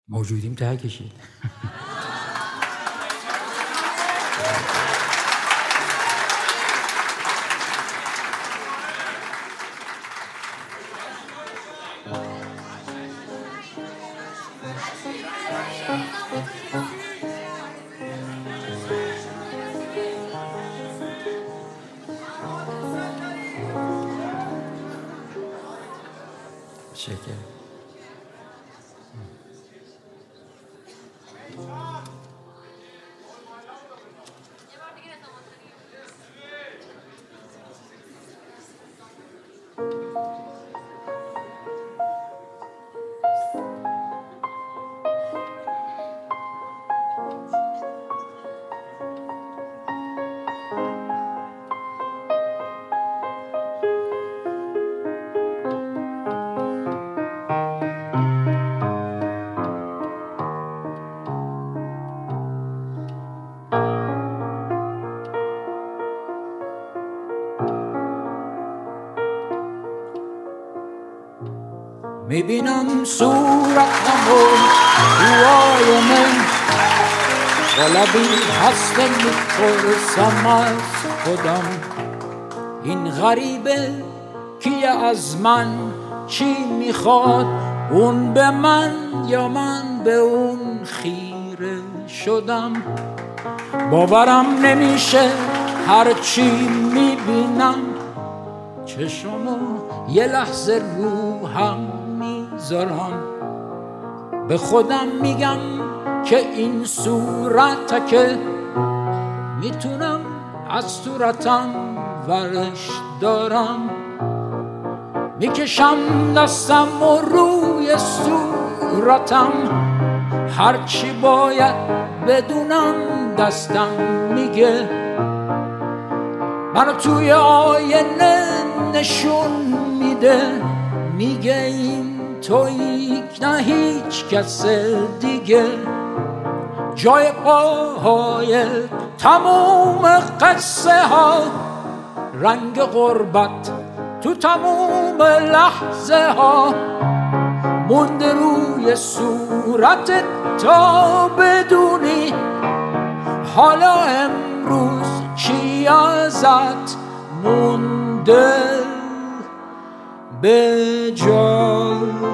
موجودیم ته کشید. شکر. میبینم صورتمو تو آینه، با لبی هسته میپرسم از خودم این غریبه کیه، از من چی میخواد، اون به من یا من به اون خیره شدم. باورم نمیشه هرچی میبینم، چشمو یه لحظه رو هم میذارم، به خودم میگم که این صورته که میتونم از صورتم ورش دارم. میکشم دستم و روی صورتم، هرچی باید بدونم دستم میگه، منو توی آینه نشون میده، میگه این تویی نه هیچ کس دیگه. جای پاهای تموم قصه ها، رنگ غربت تو تموم لحظه ها، مونده روی صورتت تا بدونی حالا امروز چی ازت مونده به جا.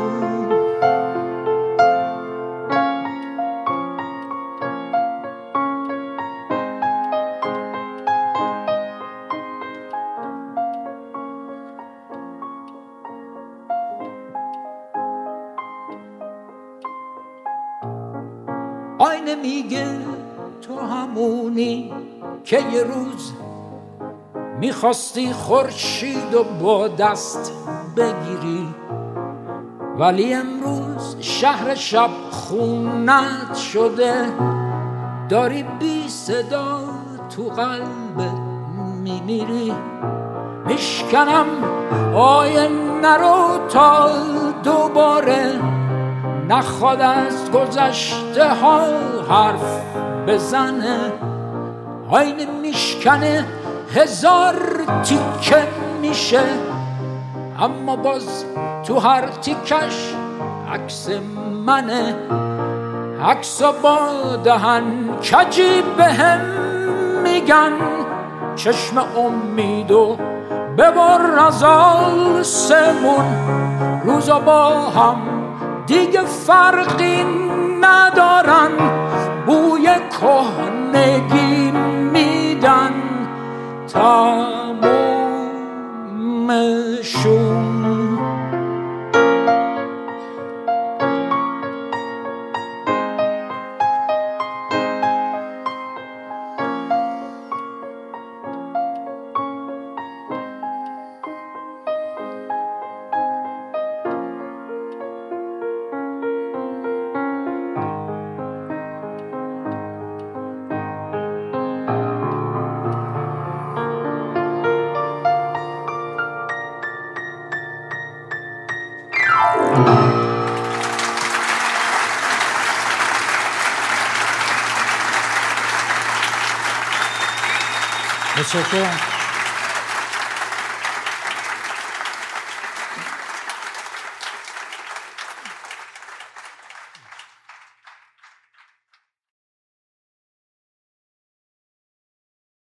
آینه میگه تو همونی که یه روز میخواستی خورشید و با دست بگیری، ولی امروز شهر شب خونت شده، داری بی صدا تو قلبت میمیری. میشکنم آینه رو تا دوباره نخواد از گذشته ها حرف بزنه. آینه میشکنه هزار تیکه میشه، اما باز تو هر تیکش عکس منه. عکسا با دهن کجی بهم میگن چشم امیدو ببر از آسمون، روزا با هم دیگه فرقی ندارن، بوی کهنگی میدن تمومشون. متشکرم.